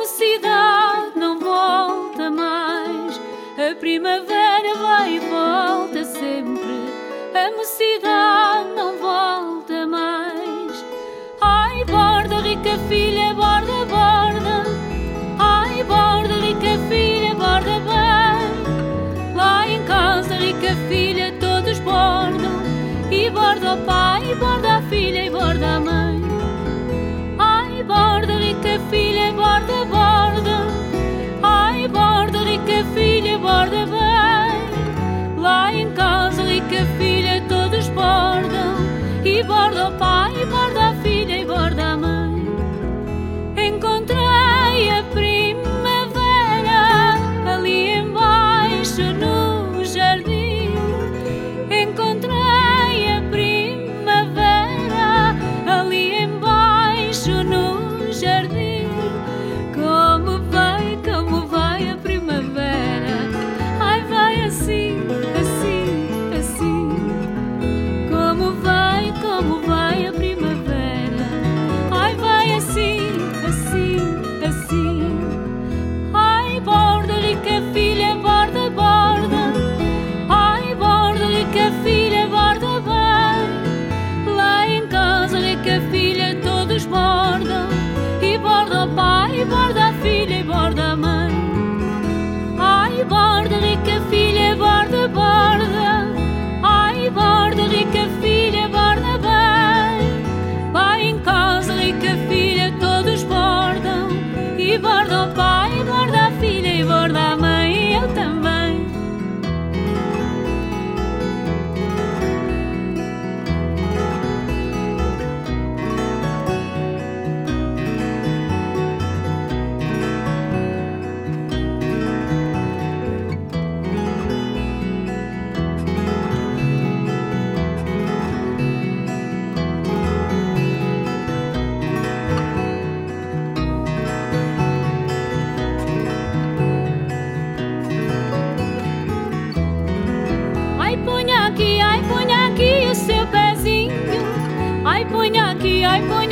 mocidade não volta mais. A primavera vai e volta sempre. A mocidade não volta mais. Ai, borda, rica filha, borda, borda. Ai, borda, rica filha, borda bem. Lá em casa, rica filha, todos bordam. E borda o pai, e borda a filha, e borda a mãe. Ai, borda, rica filha, borda, borda. Ai, borda, rica filha, borda bem. Lá em casa, rica filha, todos bordam. E borda o pai, e borda a filha, e borda a mãe. Encontrei a primavera ali embaixo no jardim. Encontrei a primavera ali embaixo no jardim. Como vai a primavera? Ai, vai assim, assim, assim. Como vai a primavera? Ai, vai assim, assim, assim. Ai, borda, rica filha, borda, borda. Ai, borda, rica filha, borda bem. Lá em casa, rica filha, todos bordam. E borda o pai, e borda a filha, e borda a mãe. Ai, borda, rica filha, borda, borda. Ai, borda, rica filha, borda bem. Lá em casa, rica filha, todos bordam. E borda o pai, e borda a filha, e borda a mãe. E eu também. Ai, ponha aqui o seu pezinho. Ai, ponha aqui